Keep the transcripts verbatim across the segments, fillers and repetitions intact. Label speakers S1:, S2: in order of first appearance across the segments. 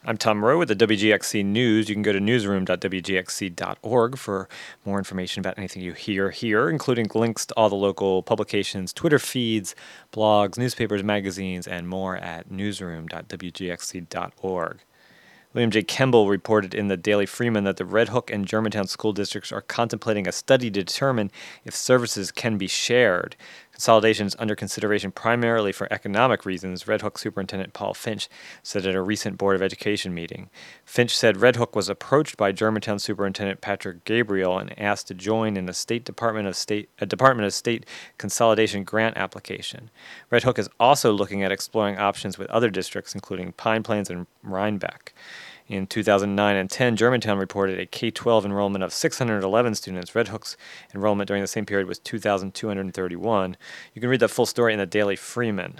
S1: I'm Tom Rowe with the W G X C News. You can go to newsroom dot w g x c dot org for more information about anything you hear here, including links to all the local publications, Twitter feeds, blogs, newspapers, magazines, and more at newsroom dot w g x c dot org. William J. Kemble reported in the Daily Freeman that the Red Hook and Germantown school districts are contemplating a study to determine if services can be shared. Consolidation is under consideration primarily for economic reasons, Red Hook Superintendent Paul Finch said at a recent Board of Education meeting. Finch said Red Hook was approached by Germantown Superintendent Patrick Gabriel and asked to join in a State Department of State a Department of State consolidation grant application. Red Hook is also looking at exploring options with other districts, including Pine Plains and Rhinebeck. In two thousand nine and ten, Germantown reported a K twelve enrollment of six hundred eleven students. Red Hook's enrollment during the same period was two thousand two hundred thirty-one. You can read the full story in the Daily Freeman.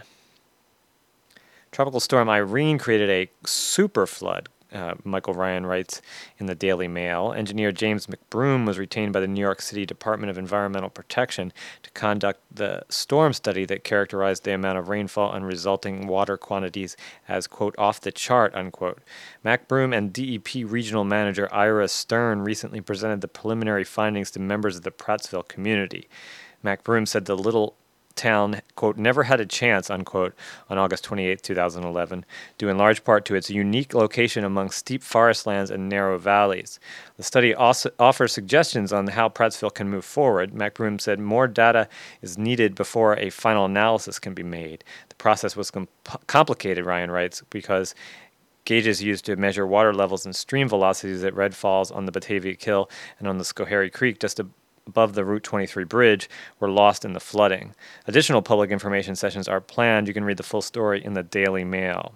S1: Tropical Storm Irene created a super flood, uh, Michael Ryan writes in the Daily Mail. Engineer James McBroom was retained by the New York City Department of Environmental Protection to conduct the storm study that characterized the amount of rainfall and resulting water quantities as, quote, off the chart, unquote. McBroom and D E P Regional Manager Ira Stern recently presented the preliminary findings to members of the Prattsville community. McBroom said the little town, quote, never had a chance, unquote, on August twenty-eighth, twenty eleven, due in large part to its unique location among steep forest lands and narrow valleys. The study also offers suggestions on how Prattsville can move forward. McBroom said more data is needed before a final analysis can be made. The process was com- complicated, Ryan writes, because gauges used to measure water levels and stream velocities at Red Falls on the Batavia Kill and on the Schoharie Creek just a above the Route twenty-three bridge were lost in the flooding. Additional public information sessions are planned. You can read the full story in the Daily Mail.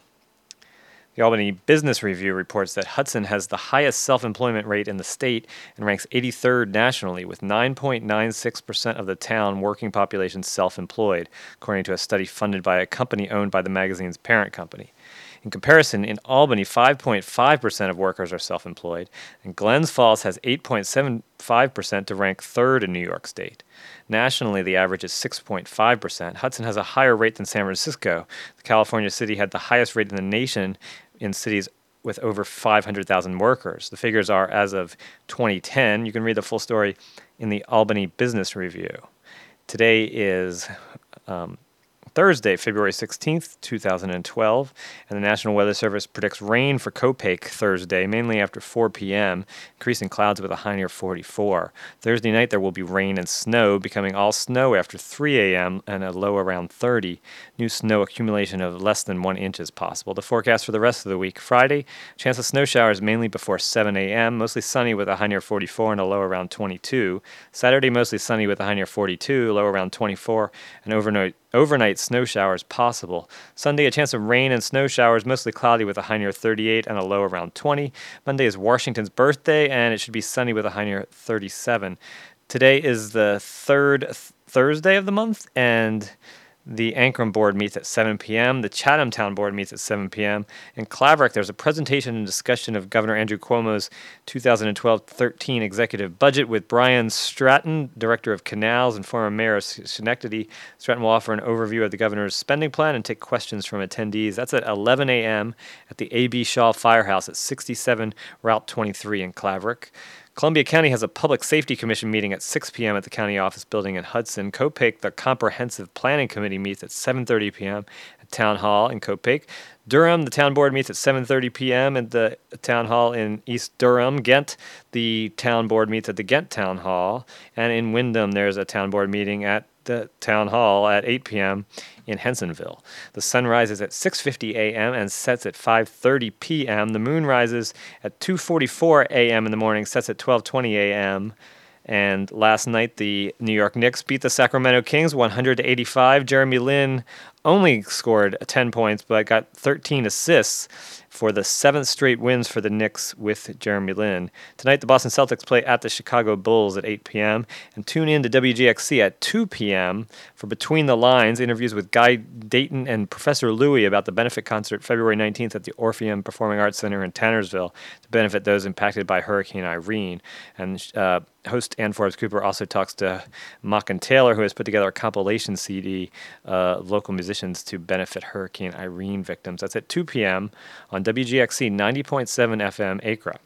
S1: The Albany Business Review reports that Hudson has the highest self-employment rate in the state and ranks eighty-third nationally, with nine point nine six percent of the town working population self-employed, according to a study funded by a company owned by the magazine's parent company. In comparison, in Albany, five point five percent of workers are self-employed, and Glens Falls has eight point seven five percent to rank third in New York State. Nationally, the average is six point five percent. Hudson has a higher rate than San Francisco. The California city had the highest rate in the nation in cities with over five hundred thousand workers. The figures are as of twenty ten. You can read the full story in the Albany Business Review. Today is Um, Thursday, February sixteenth, twenty twelve, and the National Weather Service predicts rain for Copake Thursday, mainly after four p.m., increasing clouds with a high near forty-four. Thursday night, there will be rain and snow, becoming all snow after three a.m. and a low around thirty. New snow accumulation of less than one inch is possible. The forecast for the rest of the week: Friday, chance of snow showers mainly before seven a.m., mostly sunny with a high near forty-four and a low around twenty-two. Saturday, mostly sunny with a high near forty-two, low around twenty-four, and overnight Overnight snow showers possible. Sunday, a chance of rain and snow showers, mostly cloudy with a high near thirty-eight and a low around twenty. Monday is Washington's birthday, and it should be sunny with a high near thirty-seven. Today is the third th- Thursday of the month, and the Ancram Board meets at seven p.m. The Chatham Town Board meets at seven p.m. In Claverack, there's a presentation and discussion of Governor Andrew Cuomo's two thousand twelve thirteen executive budget with Brian Stratton, Director of Canals and former Mayor of Schenectady. Stratton will offer an overview of the governor's spending plan and take questions from attendees. That's at eleven a.m. at the A B. Shaw Firehouse at sixty-seven Route twenty-three in Claverack. Columbia County has a Public Safety Commission meeting at six p.m. at the county office building in Hudson. Copake, the Comprehensive Planning Committee, meets at seven thirty p.m. at Town Hall in Copake. Durham, the town board meets at seven thirty p.m. at the Town Hall in East Durham. Ghent, the town board meets at the Ghent Town Hall. And in Windham, there's a town board meeting at the Town Hall at eight p.m. in Hensonville. The sun rises at six fifty a.m. and sets at five thirty p.m. The moon rises at two forty-four a.m. in the morning, sets at twelve twenty a.m. And last night, the New York Knicks beat the Sacramento Kings one hundred to eighty-five. Jeremy Lin only scored ten points, but got thirteen assists for the seventh straight wins for the Knicks with Jeremy Lin. Tonight, the Boston Celtics play at the Chicago Bulls at eight p.m. And tune in to W G X C at two p.m. for Between the Lines, interviews with Guy Dayton and Professor Louie about the benefit concert February nineteenth at the Orpheum Performing Arts Center in Tannersville to benefit those impacted by Hurricane Irene. And uh, host Ann Forbes Cooper also talks to Mock and Taylor, who has put together a compilation C D of uh, local musicians to benefit Hurricane Irene victims. That's at two p.m. on W G X C ninety point seven F M Acra.